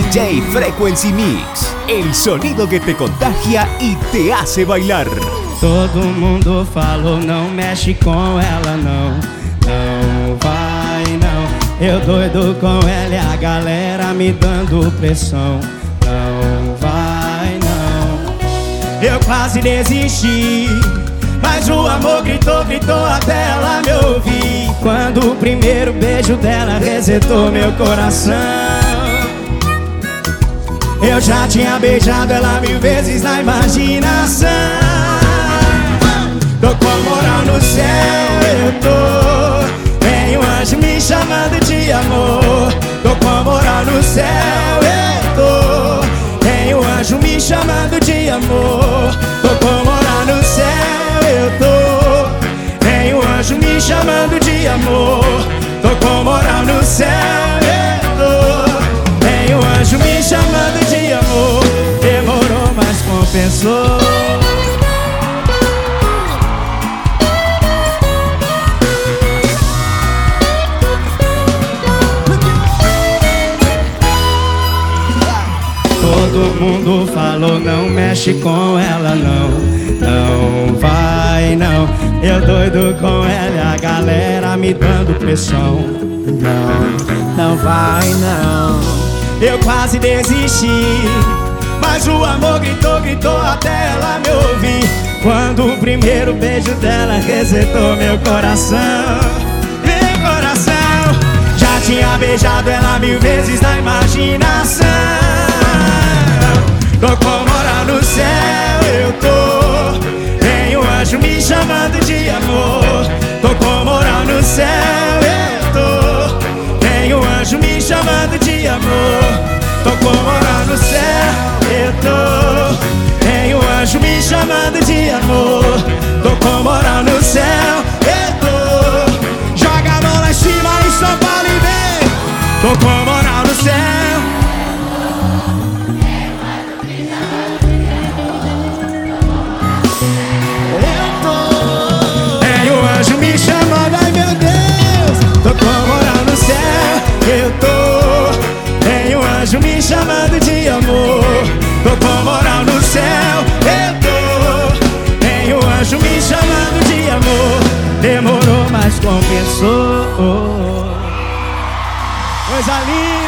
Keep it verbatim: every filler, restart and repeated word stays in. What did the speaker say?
J Frequency Mix, el sonido que te contagia y te hace bailar. Todo mundo falou, não mexe com ela não, não vai não. Eu doido com ela e a galera me dando pressão, não vai não. Eu quase desisti, mas o amor gritou, gritou até ela me ouvir. Quando o primeiro beijo dela resetou meu coração. Eu já tinha beijado ela mil vezes na imaginação. Tô com moral no céu, eu tô. Tem um anjo me chamando de amor. Tô com moral no céu, eu tô. Tem um anjo me chamando de amor. Tô com moral no céu, eu tô. Tem um anjo me chamando de amor. Tô com moral no céu, eu tô. Tem um anjo me chamando de amor. Demorou, mas compensou. Todo mundo falou, não mexe com ela não, não vai não. Eu doido com ela e a galera me dando pressão. Não, não vai não. Eu quase desisti, mas o amor gritou, gritou até ela me ouvir. Quando o primeiro beijo dela resetou meu coração. Meu coração. Já tinha beijado ela mil vezes na imaginação. Tô com moral no céu, eu tô. Tem um anjo me chamando de amor. Tô com moral no céu, eu tô. Tem um anjo me chamando de amor. Tô com moral no céu, eu tô. Tem um anjo me chamando de amor. Tô com moral no céu, eu tô. Joga a mão lá em cima em São Paulo e vem. Tô com moral no céu. Me chamando de amor. Tô com moral no céu, eu tô. Tem um anjo me chamando de amor. Demorou, mas compensou. Coisa linda.